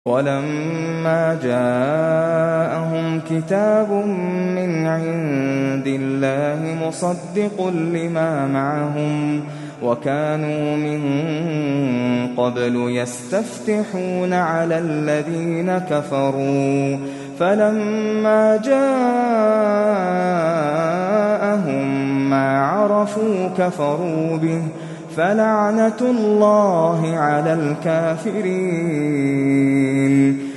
وَلَمَّا جَاءَهُمْ كِتَابٌ مِّنْ عِندِ اللَّهِ مُصَدِّقٌ لِّمَا مَعَهُمْ وَكَانُوا مِن قَبْلُ يَسْتَفْتِحُونَ عَلَى الَّذِينَ كَفَرُوا فَلَمَّا جَاءَهُم مَّا عَرَفُوا كَفَرُوا بِهِ فَلَعْنَةُ اللَّهِ عَلَى الْكَافِرِينَ